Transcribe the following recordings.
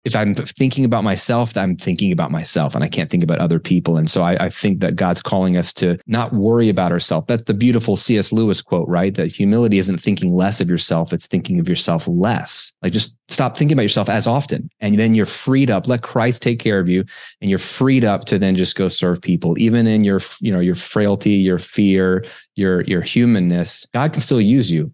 if I'm thinking about myself, I'm thinking about myself and I can't think about other people. And so I think that God's calling us to not worry about ourselves. That's the beautiful C.S. Lewis quote, right? That humility isn't thinking less of yourself. It's thinking of yourself less. Like just stop thinking about yourself as often. And then you're freed up. Let Christ take care of you. And you're freed up to then just go serve people, even in your, your frailty, your fear, your humanness. God can still use you.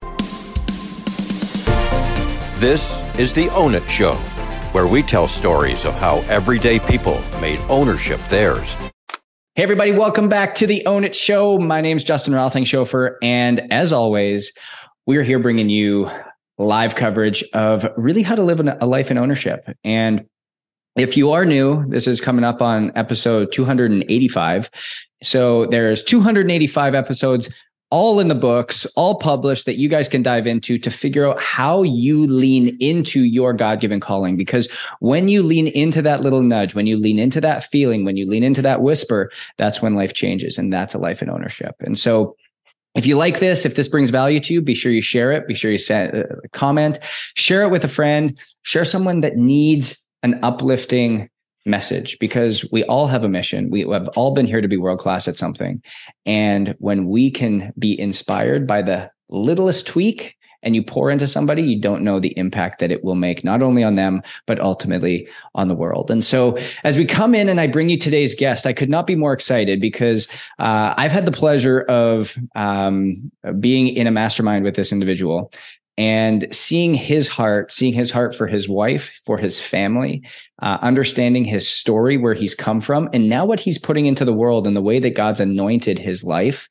This is the Own It Show, where we tell stories of how everyday people made ownership theirs. Hey, everybody. Welcome back to the Own It Show. My name's Justin Rothingshofer. And as always, we're here bringing you live coverage of really how to live a life in ownership. And if you are new, this is coming up on episode 285. So there's 285 episodes all in the books, all published that you guys can dive into to figure out how you lean into your God-given calling. Because when you lean into that little nudge, when you lean into that feeling, when you lean into that whisper, that's when life changes. And that's a life in ownership. And so if you like this, if this brings value to you, be sure you share it. Be sure you send a comment, share it with a friend, share someone that needs an uplifting message, because we all have a mission. We have all been here to be world-class at something. And when we can be inspired by the littlest tweak and you pour into somebody, you don't know the impact that it will make, not only on them, but ultimately on the world. And so as we come in and I bring you today's guest, I could not be more excited because I've had the pleasure of being in a mastermind with this individual and seeing his heart for his wife, for his family, understanding his story, where he's come from, and now what he's putting into the world and the way that God's anointed his life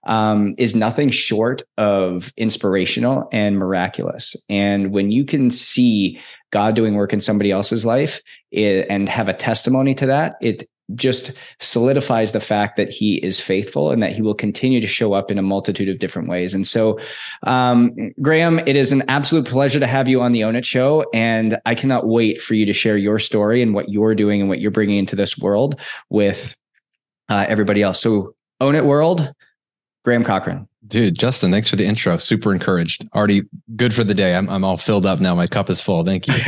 is nothing short of inspirational and miraculous. And when you can see God doing work in somebody else's life and have a testimony to that, it just solidifies the fact that he is faithful and that he will continue to show up in a multitude of different ways. And so, Graham, it is an absolute pleasure to have you on the Own It Show. And I cannot wait for you to share your story and what you're doing and what you're bringing into this world with everybody else. So Own It World, Graham Cochran. Dude, Justin, thanks for the intro. Super encouraged. Already good for the day. I'm all filled up now. My cup is full. Thank you.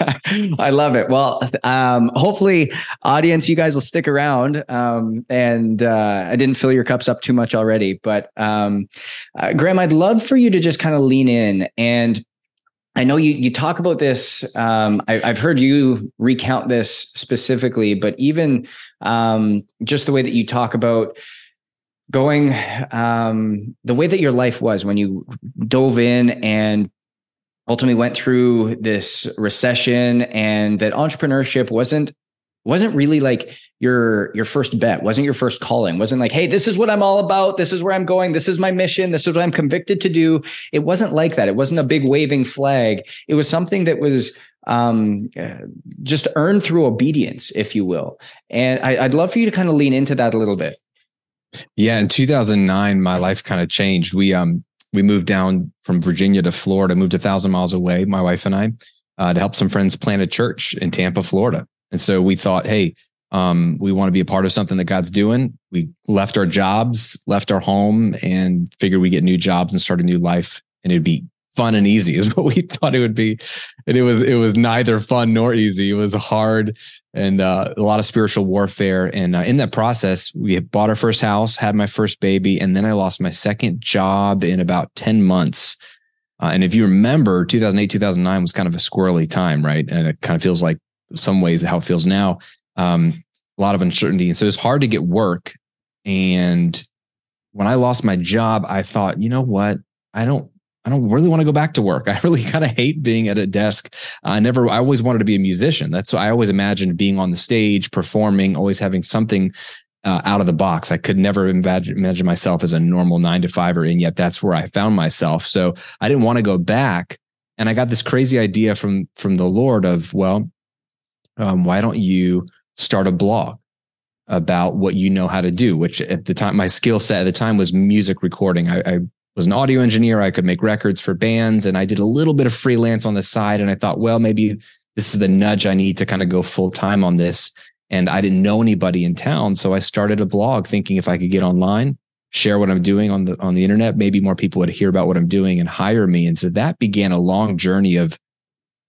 I love it. Well, hopefully, audience, you guys will stick around. And I didn't fill your cups up too much already. But Graham, I'd love for you to just kind of lean in. And I know you talk about this. I've heard you recount this specifically, but even just the way that you talk about going, the way that your life was when you dove in and ultimately went through this recession, and that entrepreneurship wasn't really like your first bet, wasn't your first calling, wasn't like, hey, this is what I'm all about. This is where I'm going. This is my mission. This is what I'm convicted to do. It wasn't like that. It wasn't a big waving flag. It was something that was just earned through obedience, if you will. And I'd love for you to kind of lean into that a little bit. Yeah. In 2009, my life kind of changed. We moved down from Virginia to Florida, moved 1,000 miles away, my wife and I, to help some friends plant a church in Tampa, Florida. And so we thought, hey, we want to be a part of something that God's doing. We left our jobs, left our home, and figured we'd get new jobs and start a new life. And it'd be fun and easy is what we thought it would be. And it was neither fun nor easy. It was hard and a lot of spiritual warfare. And in that process, we bought our first house, had my first baby, and then I lost my second job in about 10 months. And if you remember, 2008, 2009 was kind of a squirrely time, right? And it kind of feels like some ways how it feels now, a lot of uncertainty. And so it's hard to get work. And when I lost my job, I thought, you know what? I don't really want to go back to work. I really kind of hate being at a desk. I always wanted to be a musician. That's what I always imagined, being on the stage, performing, always having something out of the box. I could never imagine myself as a normal 9-to-5er. And yet that's where I found myself. So I didn't want to go back. And I got this crazy idea from the Lord of, well, why don't you start a blog about what you know how to do, which at the time, my skill set at the time was music recording. I was an audio engineer. I could make records for bands, and I did a little bit of freelance on the side. And I thought, well, maybe this is the nudge I need to kind of go full time on this. And I didn't know anybody in town. So I started a blog thinking if I could get online, share what I'm doing on the internet, maybe more people would hear about what I'm doing and hire me. And so that began a long journey of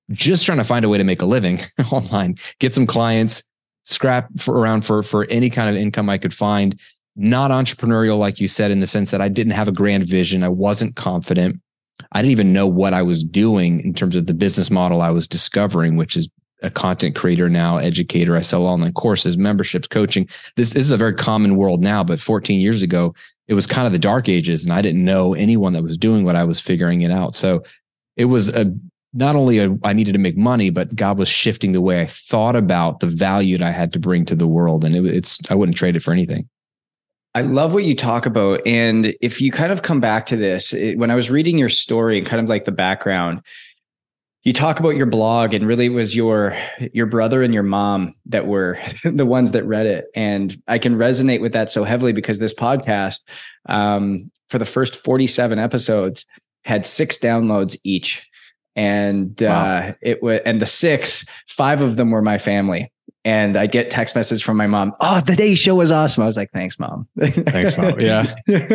just trying to find a way to make a living online, get some clients, scrap around for any kind of income I could find. Not entrepreneurial, like you said, in the sense that I didn't have a grand vision. I wasn't confident. I didn't even know what I was doing in terms of the business model I was discovering, which is a content creator now, educator. I sell online courses, memberships, coaching. This is a very common world now, but 14 years ago, it was kind of the dark ages, and I didn't know anyone that was doing what I was figuring it out. So it was not only I needed to make money, but God was shifting the way I thought about the value that I had to bring to the world. And I wouldn't trade it for anything. I love what you talk about. And if you kind of come back to this, when I was reading your story and kind of like the background, you talk about your blog, and really it was your brother and your mom that were the ones that read it. And I can resonate with that so heavily because this podcast, for the first 47 episodes, had 6 downloads each. And wow. And 5 of them were my family. And I get text messages from my mom. Oh, today's show was awesome. I was like, thanks, Mom. Thanks, Mom. Yeah.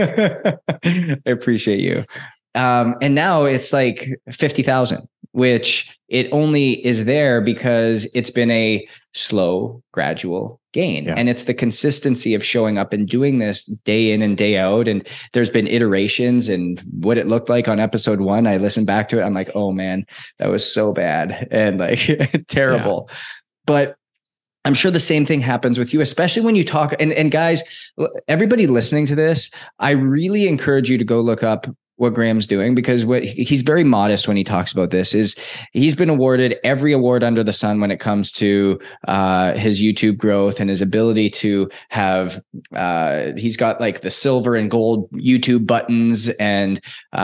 I appreciate you. And now it's like 50,000, which it only is there because it's been a slow, gradual gain. Yeah. And it's the consistency of showing up and doing this day in and day out. And there's been iterations, and what it looked like on episode 1, I listened back to it. I'm like, oh man, that was so bad and like terrible. Yeah. But I'm sure the same thing happens with you, especially when you talk. And guys, everybody listening to this, I really encourage you to go look up what Graham's doing, because he's very modest when he talks about this. Is he's been awarded every award under the sun when it comes to his YouTube growth and his ability to have. He's got like the silver and gold YouTube buttons, and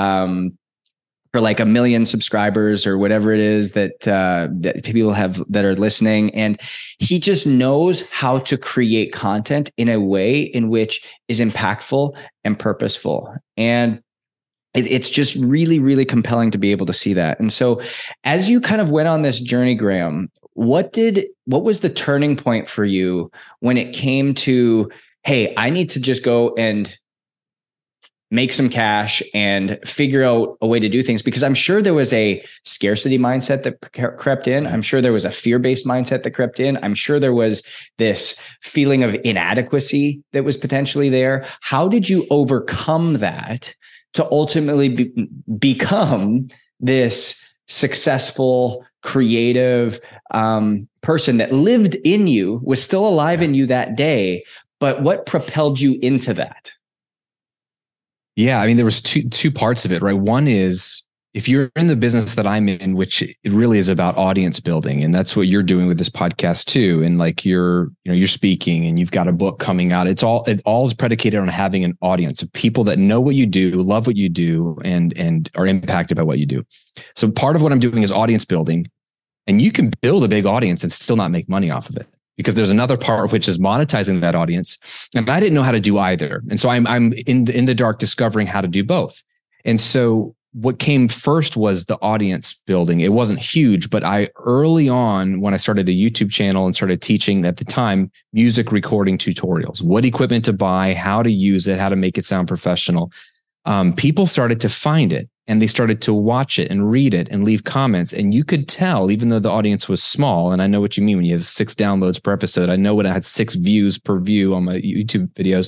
for like 1 million subscribers or whatever it is that people have that are listening. And he just knows how to create content in a way in which is impactful and purposeful. And it's just really, really compelling to be able to see that. And so as you kind of went on this journey, Graham, what was the turning point for you when it came to, hey, I need to just go and make some cash and figure out a way to do things? Because I'm sure there was a scarcity mindset that crept in. I'm sure there was a fear-based mindset that crept in. I'm sure there was this feeling of inadequacy that was potentially there. How did you overcome that to ultimately become this successful, creative person that lived in you, was still alive in you that day? But what propelled you into that? Yeah, I mean, there was two parts of it, right? One is, if you're in the business that I'm in, which it really is about audience building, and that's what you're doing with this podcast too. And like you're speaking, and you've got a book coming out. It all is predicated on having an audience of people that know what you do, love what you do, and are impacted by what you do. So part of what I'm doing is audience building, and you can build a big audience and still not make money off of it, because there's another part which is monetizing that audience. And I didn't know how to do either. And so I'm in the dark discovering how to do both. And so what came first was the audience building. It wasn't huge, but early on, when I started a YouTube channel and started teaching at the time, music recording tutorials, what equipment to buy, how to use it, how to make it sound professional, people started to find it. And they started to watch it and read it and leave comments. And you could tell, even though the audience was small, and I know what you mean when you have 6 downloads per episode. I know when I had 6 views per view on my YouTube videos.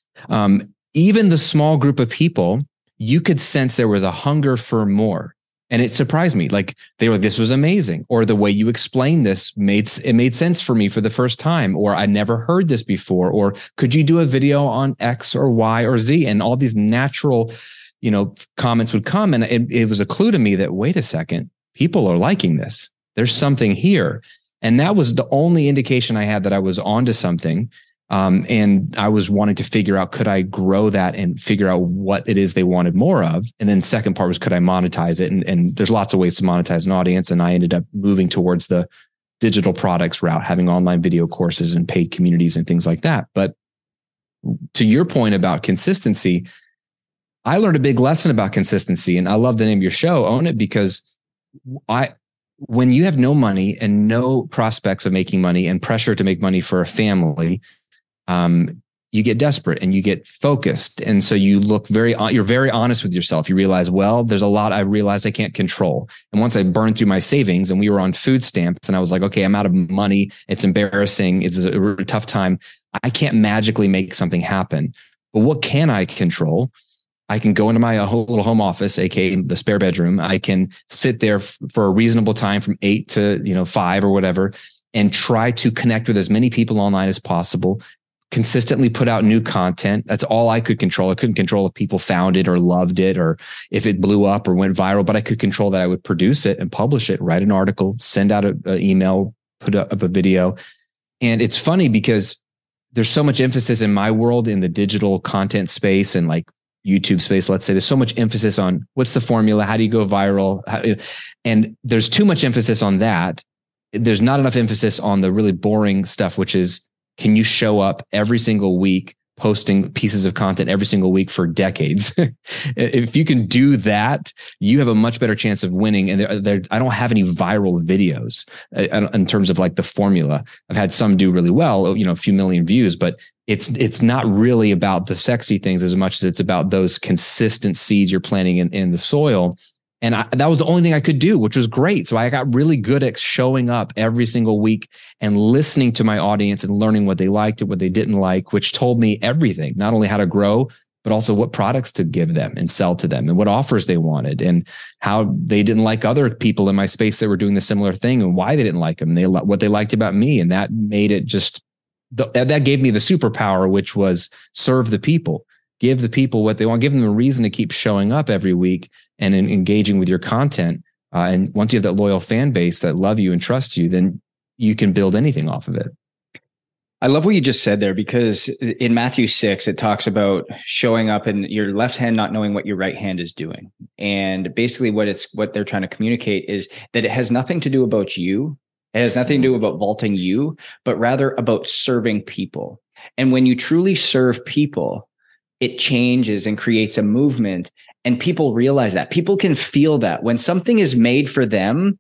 Even the small group of people, you could sense there was a hunger for more. And it surprised me. Like they were, this was amazing. Or the way you explained this made sense for me for the first time. Or I never heard this before. Or could you do a video on X or Y or Z? And all these natural comments would come, and it was a clue to me that, wait a second, people are liking this. There's something here. And that was the only indication I had that I was onto something. And I was wanting to figure out, could I grow that and figure out what it is they wanted more of? And then the second part was, could I monetize it? And there's lots of ways to monetize an audience. And I ended up moving towards the digital products route, having online video courses and paid communities and things like that. But to your point about consistency, I learned a big lesson about consistency, and I love the name of your show, Own It, because when you have no money and no prospects of making money and pressure to make money for a family, you get desperate and you get focused. And so you're very honest with yourself. You realize, well, there's a lot I realized I can't control. And once I burned through my savings and we were on food stamps and I was like, okay, I'm out of money. It's embarrassing. It's a really tough time. I can't magically make something happen. But what can I control? I can go into my little home office, aka the spare bedroom. I can sit there for a reasonable time from 8 to 5 or whatever, and try to connect with as many people online as possible. Consistently put out new content. That's all I could control. I couldn't control if people found it or loved it or if it blew up or went viral, but I could control that I would produce it and publish it, write an article, send out an email, put up a video. And it's funny because there's so much emphasis in my world in the digital content space and like YouTube space, let's say, there's so much emphasis on what's the formula, how do you go viral? And there's too much emphasis on that. There's not enough emphasis on the really boring stuff, which is, can you show up every single week, posting pieces of content every single week for decades? If you can do that, you have a much better chance of winning. And I don't have any viral videos in terms of like the formula. I've had some do really well, a few million views, but it's not really about the sexy things as much as it's about those consistent seeds you're planting in the soil. And that was the only thing I could do, which was great. So I got really good at showing up every single week and listening to my audience and learning what they liked and what they didn't like, which told me everything, not only how to grow, but also what products to give them and sell to them and what offers they wanted and how they didn't like other people in my space that were doing the similar thing and why they didn't like them. What they liked about me. And that made it that gave me the superpower, which was serve the people. Give the people what they want, give them a reason to keep showing up every week and engaging with your content. And once you have that loyal fan base that love you and trust you, then you can build anything off of it. I love what you just said there, because in Matthew 6, it talks about showing up and your left hand not knowing what your right hand is doing. And basically what they're trying to communicate is that it has nothing to do about you. It has nothing to do about vaulting you, but rather about serving people. And when you truly serve people, it changes and creates a movement, and people realize that. People can feel that when something is made for them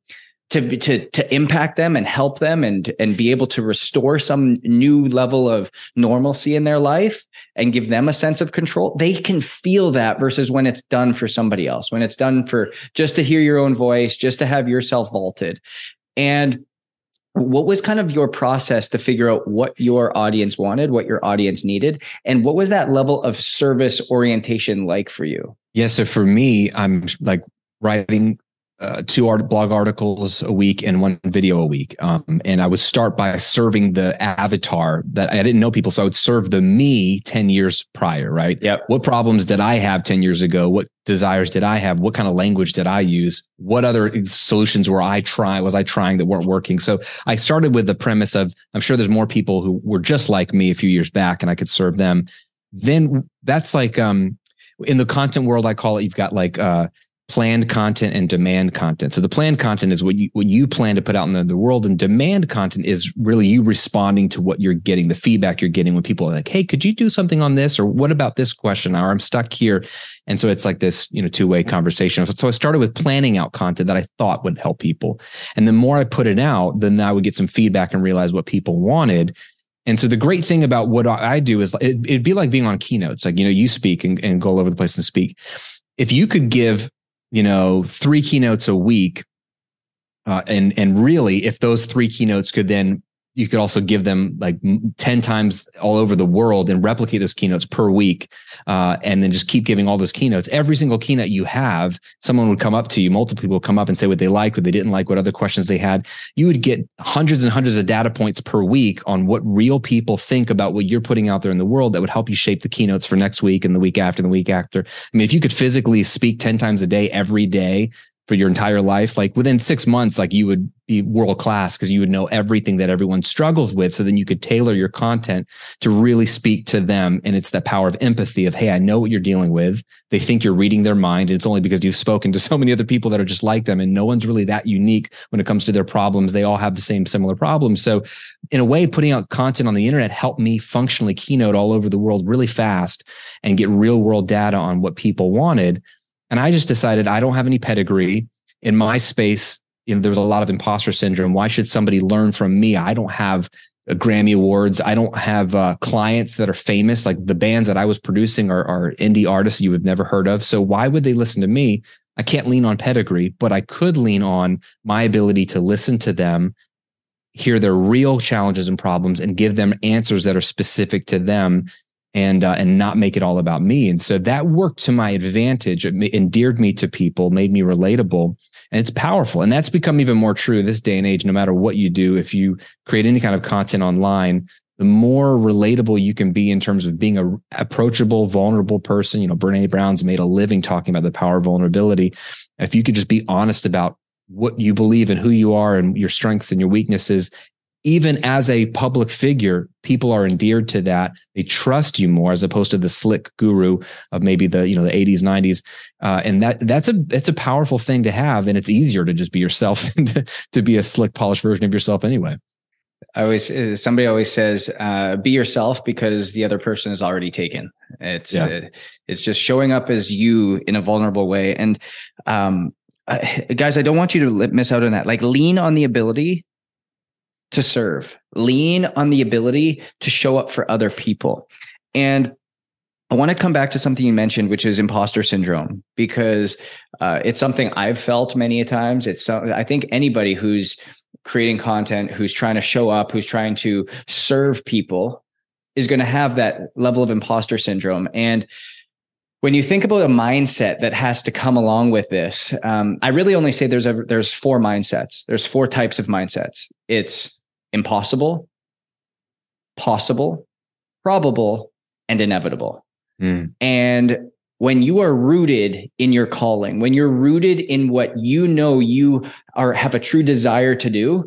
to impact them and help them and be able to restore some new level of normalcy in their life and give them a sense of control, they can feel that versus when it's done for somebody else, when it's done for just to hear your own voice, just to have yourself vaulted. And what was kind of your process to figure out what your audience wanted, what your audience needed? And what was that level of service orientation like for you? Yeah. So for me, I'm like writing 2 blog articles a week and 1 video a week. And I would start by serving the avatar that I didn't know people. So I would serve the me 10 years prior, right? Yep. What problems did I have 10 years ago? What desires did I have? What kind of language did I use? What other solutions was I trying that weren't working? So I started with the premise of, I'm sure there's more people who were just like me a few years back and I could serve them. Then that's like, in the content world, I call it, you've got like, planned content and demand content. So the planned content is what you plan to put out in the world, and demand content is really you responding to what you're getting, the feedback you're getting when people are like, hey, could you do something on this? Or what about this question? Or I'm stuck here. And so it's like this, 2-way conversation. So I started with planning out content that I thought would help people. And the more I put it out, then I would get some feedback and realize what people wanted. And so the great thing about what I do is it'd be like being on keynotes. Like, you speak and go all over the place and speak. If you could give 3 keynotes a week. And really, if those 3 keynotes you could also give them like 10 times all over the world and replicate those keynotes per week. And then just keep giving all those keynotes. Every single keynote you have, someone would come up to you, multiple people would come up and say what they liked, what they didn't like, what other questions they had. You would get hundreds and hundreds of data points per week on what real people think about what you're putting out there in the world that would help you shape the keynotes for next week and the week after and the week after. I mean, if you could physically speak 10 times a day, every day, for your entire life, like within 6 months, like you would be world class because you would know everything that everyone struggles with. So then you could tailor your content to really speak to them. And it's that power of empathy of, hey, I know what you're dealing with. They think you're reading their mind. And it's only because you've spoken to so many other people that are just like them. And no one's really that unique when it comes to their problems. They all have the same similar problems. So in a way, putting out content on the internet helped me functionally keynote all over the world really fast and get real world data on what people wanted. And I just decided I don't have any pedigree in my space. There was a lot of imposter syndrome. Why should somebody learn from me? I don't have Grammy Awards. I don't have clients that are famous. Like the bands that I was producing are indie artists you have never heard of. So why would they listen to me? I can't lean on pedigree, but I could lean on my ability to listen to them, hear their real challenges and problems, and give them answers that are specific to them, and not make it all about me. And so that worked to my advantage. It endeared me to people, made me relatable, and it's powerful. And that's become even more true this day and age. No matter what you do, if you create any kind of content online, the more relatable you can be in terms of being a approachable, vulnerable person. You know, Brene Brown's made a living talking about the power of vulnerability. If you could just be honest about what you believe and who you are and your strengths and your weaknesses, even as a public figure, people are endeared to that. They trust you more as opposed to the slick guru of maybe the 80s, 90s. And that's a powerful thing to have. And it's easier to just be yourself than to be a slick, polished version of yourself anyway. Somebody always says, be yourself because the other person is already taken. It's just showing up as you in a vulnerable way. And guys, I don't want you to miss out on that. Like, lean on the ability to serve, lean on the ability to show up for other people. And I want to come back to something you mentioned, which is imposter syndrome, because it's something I've felt many a times. I think anybody who's creating content, who's trying to show up, who's trying to serve people is going to have that level of imposter syndrome. And when you think about a mindset that has to come along with this, I really only say there's four mindsets. There's four types of mindsets. It's impossible, possible, probable, and inevitable. And when you are rooted in your calling, when you're rooted in what you know you have a true desire to do,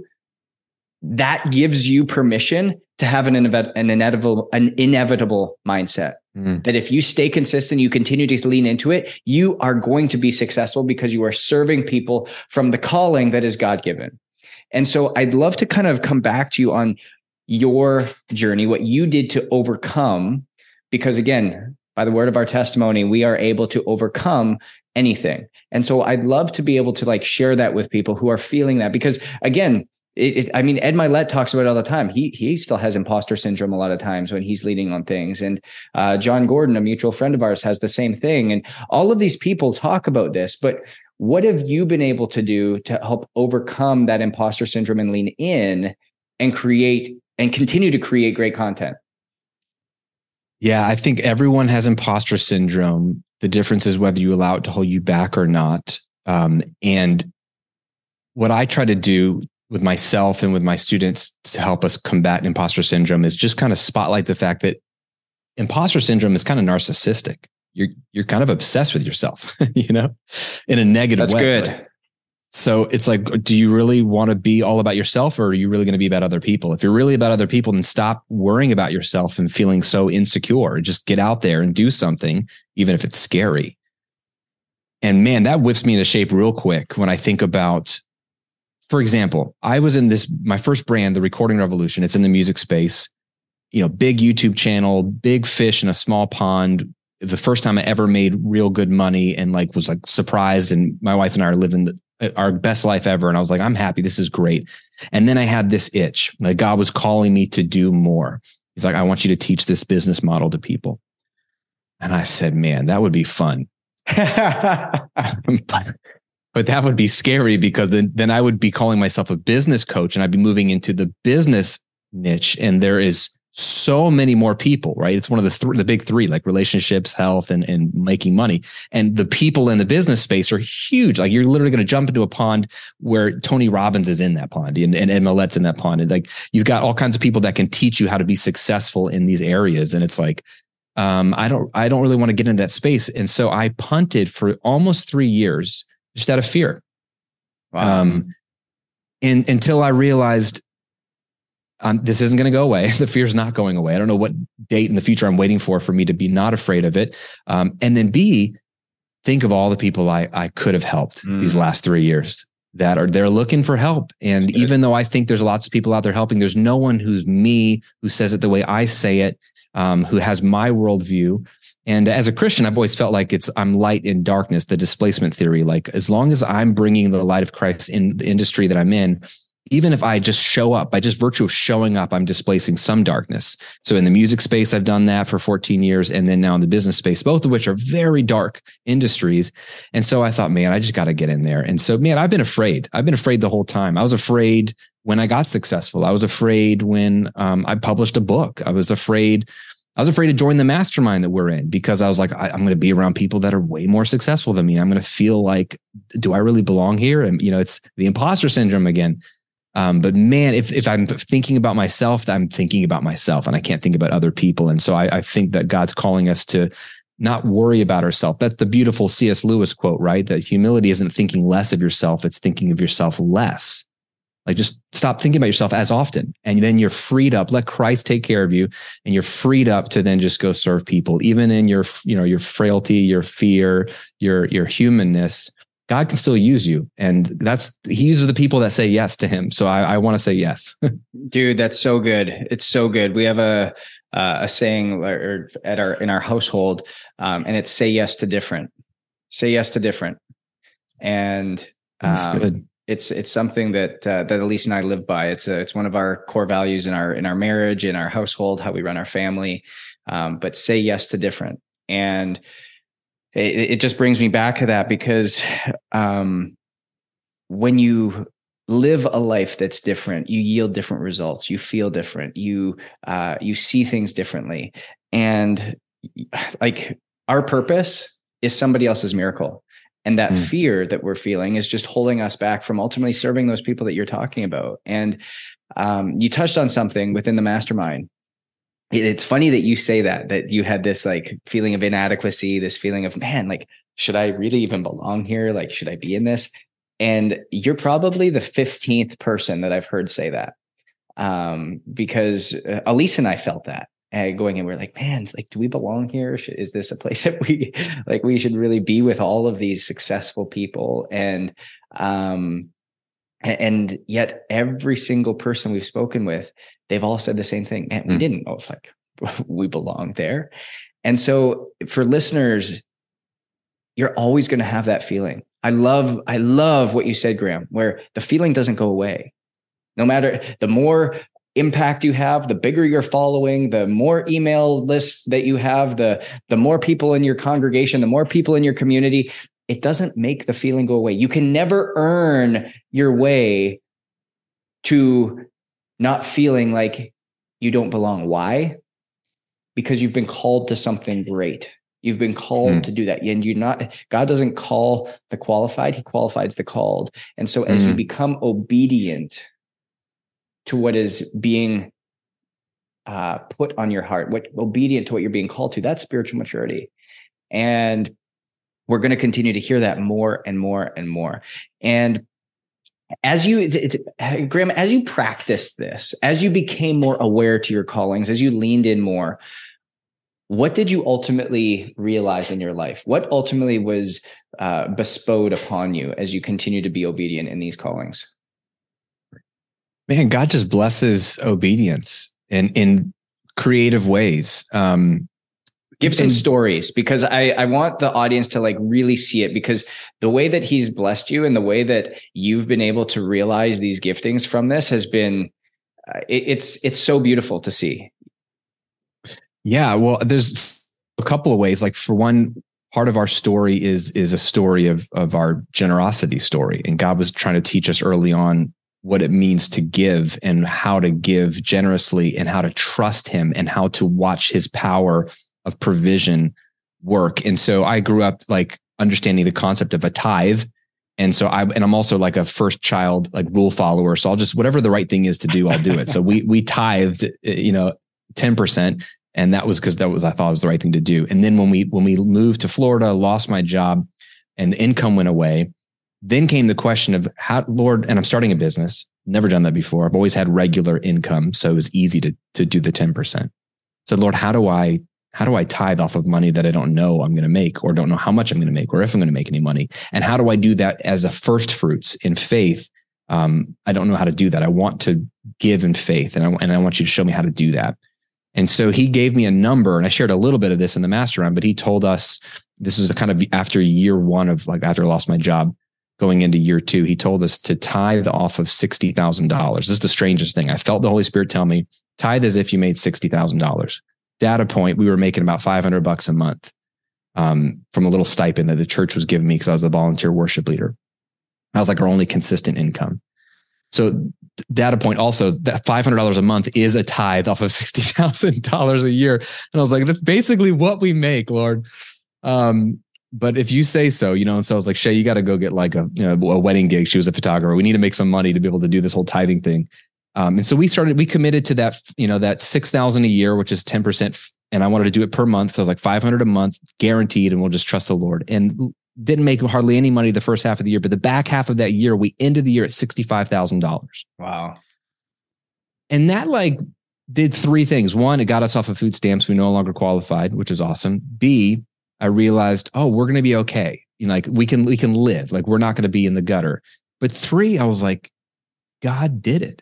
that gives you permission to have an inevitable mindset. That if you stay consistent, you continue to lean into it, you are going to be successful because you are serving people from the calling that is God-given. And so I'd love to kind of come back to you on your journey, what you did to overcome, because again, by the word of our testimony, we are able to overcome anything. And so I'd love to be able to like share that with people who are feeling that, because again, Ed Mylett talks about it all the time. He still has imposter syndrome a lot of times when he's leading on things. And John Gordon, a mutual friend of ours, has the same thing. And all of these people talk about this, but what have you been able to do to help overcome that imposter syndrome and lean in and create and continue to create great content? Yeah, I think everyone has imposter syndrome. The difference is whether you allow it to hold you back or not. And what I try to do with myself and with my students to help us combat imposter syndrome is just kind of spotlight the fact that imposter syndrome is kind of narcissistic. You're kind of obsessed with yourself, in a negative way. That's good. So it's like, do you really want to be all about yourself, or are you really going to be about other people? If you're really about other people, then stop worrying about yourself and feeling so insecure. Just get out there and do something, even if it's scary. And man, that whips me into shape real quick when I think about, for example, I was in my first brand, The Recording Revolution. It's in the music space, big YouTube channel, big fish in a small pond. The first time I ever made real good money and was surprised. And my wife and I are living our best life ever. And I was like, I'm happy. This is great. And then I had this itch. Like God was calling me to do more. He's like, I want you to teach this business model to people. And I said, man, that would be fun. But that would be scary, because then I would be calling myself a business coach and I'd be moving into the business niche. And there is so many more people, right? It's one of the big three, like relationships, health, and making money. And the people in the business space are huge. Like you're literally going to jump into a pond where Tony Robbins is in that pond and Ed Mylett's in that pond. And like you've got all kinds of people that can teach you how to be successful in these areas. And it's like, I don't really want to get into that space. And so I punted for almost 3 years just out of fear. Wow. And until I realized this isn't going to go away. The fear's not going away. I don't know what date in the future I'm waiting for me to be not afraid of it. And then B, think of all the people I could have helped these last 3 years they're looking for help. And even though I think there's lots of people out there helping, there's no one who's me, who says it the way I say it, who has my worldview. And as a Christian, I've always felt like I'm light in darkness, the displacement theory. Like as long as I'm bringing the light of Christ in the industry that I'm in, even if I just show up, by just virtue of showing up, I'm displacing some darkness. So in the music space, I've done that for 14 years. And then now in the business space, both of which are very dark industries. And so I thought, man, I just got to get in there. And so, man, I've been afraid. I've been afraid the whole time. I was afraid when I got successful. I was afraid when I published a book. I was afraid to join the mastermind that we're in, because I was like, I'm going to be around people that are way more successful than me. I'm going to feel like, do I really belong here? And, it's the imposter syndrome again. But man, if I'm thinking about myself, I'm thinking about myself and I can't think about other people. And so I think that God's calling us to not worry about ourselves. That's the beautiful C.S. Lewis quote, right? That humility isn't thinking less of yourself. It's thinking of yourself less. Like, just stop thinking about yourself as often. And then you're freed up. Let Christ take care of you. And you're freed up to then just go serve people, even in your frailty, your fear, your humanness. God can still use you. And he uses the people that say yes to him. So I want to say yes. Dude, that's so good. It's so good. We have a saying in our household, and it's say yes to different. Say yes to different. And that's good. It's something that Elise and I live by. It's one of our core values in our marriage, in our household, how we run our family. But say yes to different. And it just brings me back to that, because when you live a life that's different, you yield different results. You feel different. You see things differently. And like, our purpose is somebody else's miracle. And that fear that we're feeling is just holding us back from ultimately serving those people that you're talking about. And you touched on something within the mastermind. It's funny that you say that you had this like feeling of inadequacy, this feeling of, man, like, should I really even belong here? Like, should I be in this? And you're probably the 15th person that I've heard say that, because Elise and I felt that going in. We're like, man, like, do we belong here? Is this a place that we should really be with all of these successful people? And yet every single person we've spoken with, they've all said the same thing. Man, we didn't know if like we belong there. And so for listeners, you're always going to have that feeling. I love what you said, Graham, where the feeling doesn't go away. No matter, the more impact you have, the bigger your following, the more email lists that you have, the more people in your congregation, the more people in your community, it doesn't make the feeling go away. You can never earn your way to not feeling like you don't belong. Why? Because you've been called to something great. You've been called to do that. And God doesn't call the qualified, he qualifies the called. And so as you become obedient to what is being put on your heart, obedient to what you're being called to, that's spiritual maturity. And we're going to continue to hear that more and more and more. And Graham, as you practiced this, as you became more aware to your callings, as you leaned in more, what did you ultimately realize in your life? What ultimately was bestowed upon you as you continue to be obedient in these callings? Man, God just blesses obedience in creative ways. Give some stories, because I want the audience to like really see it, because the way that he's blessed you and the way that you've been able to realize these giftings from this has been, it's so beautiful to see. Yeah, well, there's a couple of ways. Like, for one, part of our story is a story of our generosity story. And God was trying to teach us early on what it means to give and how to give generously and how to trust him and how to watch his power of provision work. And so I grew up like understanding the concept of a tithe. And so I'm also like a first child, like rule follower. So I'll just, whatever the right thing is to do, I'll do it. So we tithed, 10%. And that was because I thought it was the right thing to do. And then when we moved to Florida, lost my job and the income went away, then came the question of how, Lord, and I'm starting a business, never done that before. I've always had regular income. So it was easy to do the 10%. So Lord, how do I tithe off of money that I don't know I'm going to make, or don't know how much I'm going to make, or if I'm going to make any money? And how do I do that as a first fruits in faith? I don't know how to do that. I want to give in faith, and I want you to show me how to do that. And so he gave me a number, and I shared a little bit of this in the mastermind, but he told us, this was kind of after year one of like, after I lost my job, going into year 2, he told us to tithe off of $60,000. This is the strangest thing. I felt the Holy Spirit tell me, tithe as if you made $60,000. Data point, we were making about $500 a month from a little stipend that the church was giving me because I was a volunteer worship leader. That was like our only consistent income. So data point also, that $500 a month is a tithe off of $60,000 a year. And I was like, that's basically what we make, Lord. But if you say so, and so I was like, Shay, you got to go get like a wedding gig. She was a photographer. We need to make some money to be able to do this whole tithing thing. And so we committed to that, that $6,000 a year, which is 10%. And I wanted to do it per month. So I was like $500 a month guaranteed. And we'll just trust the Lord. And didn't make hardly any money the first half of the year, but the back half of that year, we ended the year at $65,000. Wow. And that did 3 things. 1, it got us off of food stamps. We no longer qualified, which is awesome. B, I realized, we're going to be okay. We can live. We're not going to be in the gutter. But 3, I was like, God did it.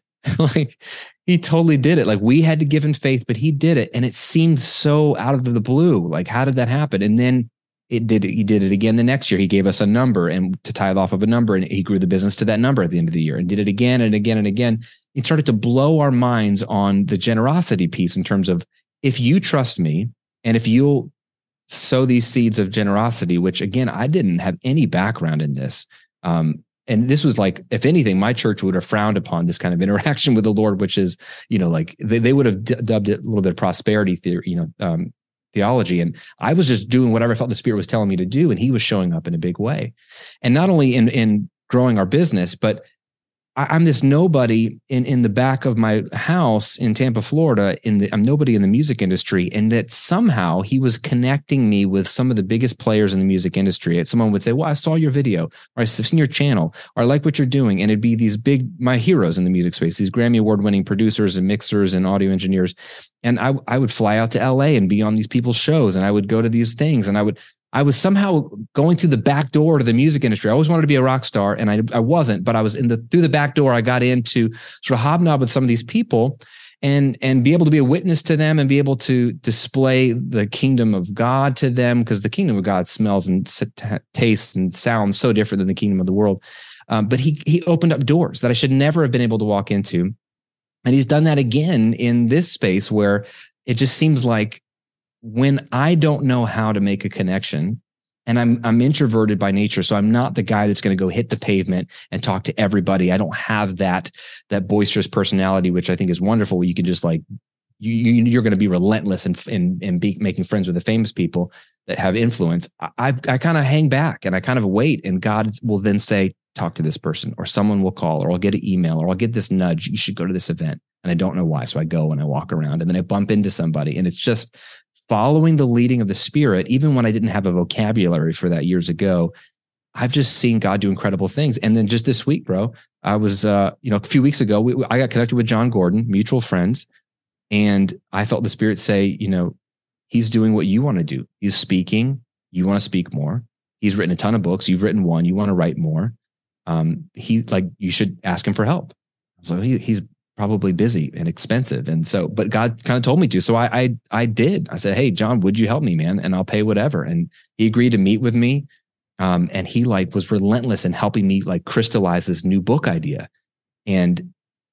He totally did it. We had to give in faith, but he did it. And it seemed so out of the blue. How did that happen? And then he did it again the next year. He gave us a number and to tithe off of a number, and he grew the business to that number at the end of the year and did it again and again and again. It started to blow our minds on the generosity piece in terms of, if you trust me and if you'll sow these seeds of generosity, which again, I didn't have any background in this. And this was if anything, my church would have frowned upon this kind of interaction with the Lord, which is, they would have dubbed it a little bit of prosperity theory, theology. And I was just doing whatever I felt the Spirit was telling me to do. And he was showing up in a big way. And not only in growing our business, but I'm this nobody in the back of my house in Tampa, Florida. I'm nobody in the music industry. And that somehow he was connecting me with some of the biggest players in the music industry. And someone would say, well, I saw your video, or I've seen your channel, or I like what you're doing. And it'd be these my heroes in the music space, these Grammy award-winning producers and mixers and audio engineers. And I would fly out to LA and be on these people's shows. And I would go to these things, and I was somehow going through the back door to the music industry. I always wanted to be a rock star, and I wasn't, but I was through the back door. I got into sort of hobnob with some of these people and be able to be a witness to them and be able to display the kingdom of God to them, because the kingdom of God smells and tastes and sounds so different than the kingdom of the world. But he opened up doors that I should never have been able to walk into. And he's done that again in this space where it just seems like, when I don't know how to make a connection, and I'm introverted by nature, so I'm not the guy that's going to go hit the pavement and talk to everybody. I don't have that boisterous personality, which I think is wonderful. Where you can just you're going to be relentless and be making friends with the famous people that have influence. I kind of hang back and I kind of wait, and God will then say, talk to this person, or someone will call, or I'll get an email, or I'll get this nudge. You should go to this event. And I don't know why. So I go and I walk around, and then I bump into somebody, and it's just following the leading of the Spirit. Even when I didn't have a vocabulary for that years ago, I've just seen God do incredible things. And then just this week, bro, I was, a few weeks ago, I got connected with John Gordon, mutual friends. And I felt the Spirit say, he's doing what you want to do. He's speaking. You want to speak more. He's written a ton of books. You've written one. You want to write more. You should ask him for help. So he's probably busy and expensive. And so, but God kind of told me to. So I did. I said, hey, John, would you help me, man? And I'll pay whatever. And he agreed to meet with me. And he was relentless in helping me crystallize this new book idea. And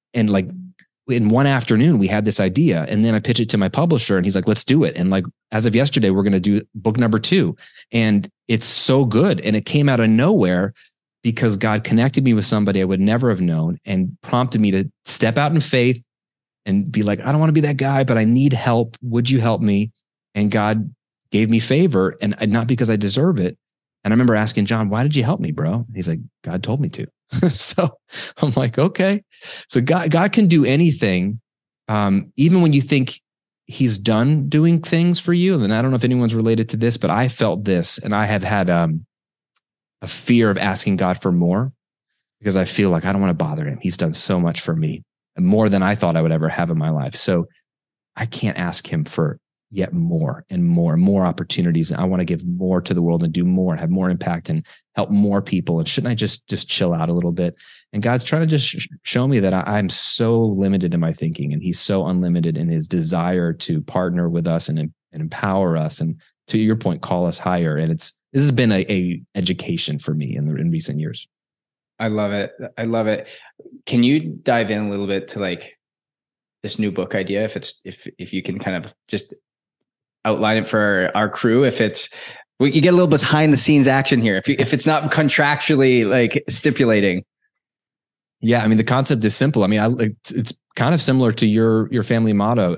in one afternoon, we had this idea, and then I pitched it to my publisher, and he's like, let's do it. And as of yesterday, we're going to do book number 2. And it's so good. And it came out of nowhere, because God connected me with somebody I would never have known and prompted me to step out in faith and be like, I don't want to be that guy, but I need help. Would you help me? And God gave me favor, and not because I deserve it. And I remember asking John, why did you help me, bro? He's like, God told me to. So I'm like, okay. So God can do anything, even when you think he's done doing things for you. And I don't know if anyone's related to this, but I felt this, and I have had a fear of asking God for more, because I feel like I don't want to bother him. He's done so much for me, and more than I thought I would ever have in my life. So I can't ask him for yet more and more and more opportunities. And I want to give more to the world and do more, have more impact and help more people. And shouldn't I just chill out a little bit? And God's trying to just show me that I'm so limited in my thinking, and he's so unlimited in his desire to partner with us and empower us. And to your point, call us higher. And this has been a education for me in recent years. I love it. I love it. Can you dive in a little bit to like this new book idea? If you can kind of just outline it for our crew, you get a little behind the scenes action here. If it's not contractually like stipulating. Yeah. I mean, the concept is simple. I mean, it's kind of similar to your family motto,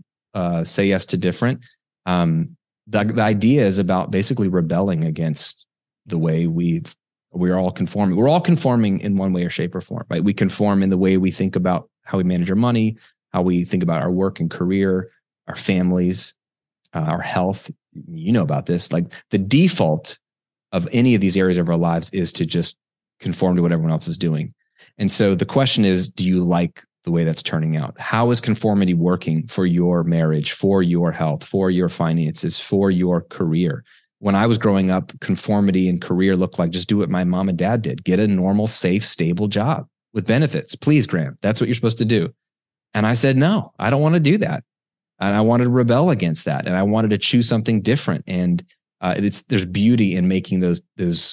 say yes to different. The idea is about basically rebelling against the way we're all conforming. We're all conforming in one way or shape or form, right? We conform in the way we think about how we manage our money, how we think about our work and career, our families, our health. You know about this. Like the default of any of these areas of our lives is to just conform to what everyone else is doing. And so the question is, do you like the way that's turning out? How is conformity working for your marriage, for your health, for your finances, for your career? When I was growing up, conformity and career looked like just do what my mom and dad did. Get a normal, safe, stable job with benefits. Please, Graham, that's what you're supposed to do. And I said, no, I don't want to do that. And I wanted to rebel against that. And I wanted to choose something different. And there's beauty in making those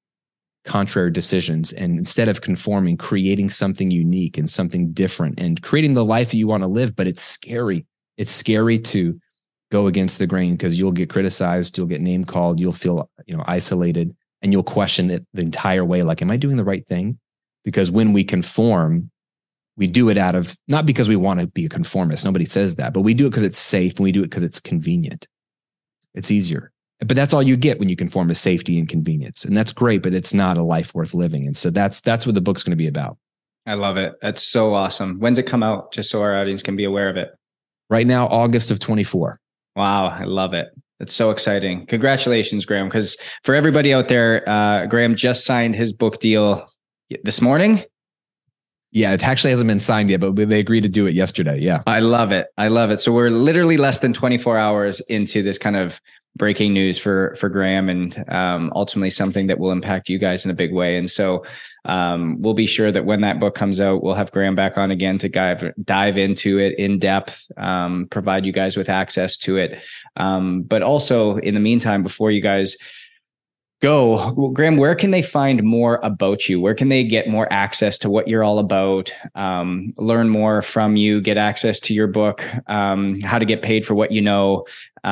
contrary decisions. And instead of conforming, creating something unique and something different and creating the life you want to live. But it's scary. It's scary to go against the grain because you'll get criticized, you'll get name called, you'll feel, isolated, and you'll question it the entire way. Like, am I doing the right thing? Because when we conform, we do it out of, not because we want to be a conformist. Nobody says that, but we do it because it's safe and we do it because it's convenient. It's easier. But that's all you get when you conform to safety and convenience. And that's great, but it's not a life worth living. And so that's what the book's going to be about. I love it. That's so awesome. When's it come out? Just so our audience can be aware of it. Right now, August of 24. Wow. I love it. That's so exciting. Congratulations, Graham. Because for everybody out there, Graham just signed his book deal this morning. Yeah, it actually hasn't been signed yet, but they agreed to do it yesterday. Yeah. I love it. I love it. So we're literally less than 24 hours into this kind of breaking news for Graham, and ultimately something that will impact you guys in a big way. And so we'll be sure that when that book comes out, we'll have Graham back on again to dive into it in depth, provide you guys with access to it. But also in the meantime, before you guys go, Graham, where can they find more about you? Where can they get more access to what you're all about? Learn more from you, get access to your book, how to get paid for what you know,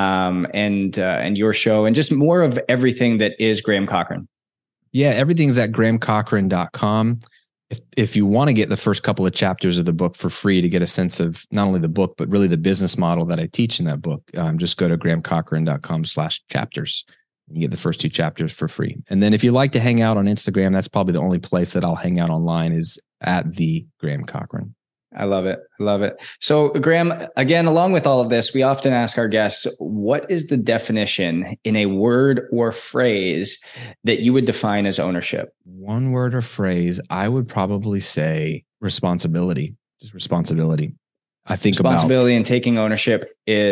and your show, and just more of everything that is Graham Cochrane. Yeah, everything's at grahamcochrane.com. If you want to get the first couple of chapters of the book for free to get a sense of not only the book, but really the business model that I teach in that book, just go to grahamcochrane.com/chapters. You get the first 2 chapters for free. And then if you like to hang out on Instagram, that's probably the only place that I'll hang out online is at the Graham Cochrane. I love it. I love it. So Graham, again, along with all of this, we often ask our guests, what is the definition in a word or phrase that you would define as ownership? One word or phrase, I would probably say responsibility. Just responsibility. I think responsibility and taking ownership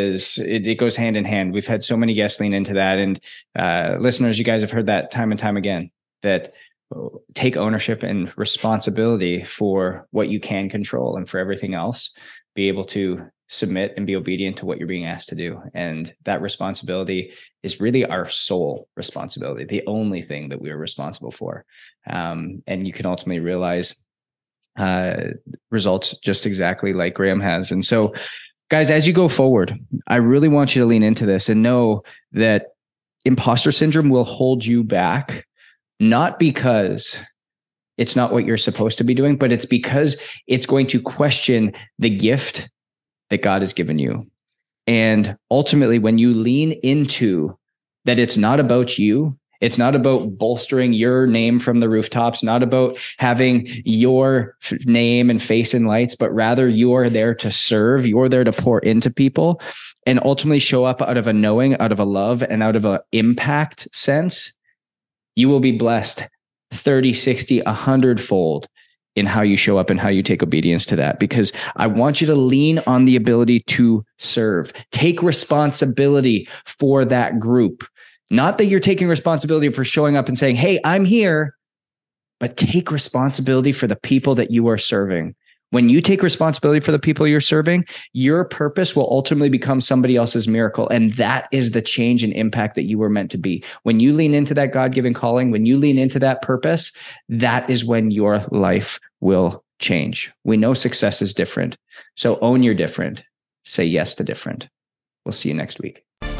it goes hand in hand. We've had so many guests lean into that, and listeners, you guys have heard that time and time again, that take ownership and responsibility for what you can control, and for everything else, be able to submit and be obedient to what you're being asked to do. And that responsibility is really our sole responsibility, the only thing that we are responsible for. And you can ultimately realize results just exactly like Graham has. And so, guys, as you go forward, I really want you to lean into this and know that imposter syndrome will hold you back, not because it's not what you're supposed to be doing, but it's because it's going to question the gift that God has given you. And ultimately, when you lean into that, it's not about you. It's not about bolstering your name from the rooftops, not about having your name and face in lights, but rather you are there to serve. You're there to pour into people and ultimately show up out of a knowing, out of a love, and out of an impact sense. You will be blessed 30, 60, 100-fold in how you show up and how you take obedience to that. Because I want you to lean on the ability to serve. Take responsibility for that group. Not that you're taking responsibility for showing up and saying, hey, I'm here, but take responsibility for the people that you are serving. When you take responsibility for the people you're serving, your purpose will ultimately become somebody else's miracle. And that is the change and impact that you were meant to be. When you lean into that God-given calling, when you lean into that purpose, that is when your life will change. We know success is different. So own your different. Say yes to different. We'll see you next week.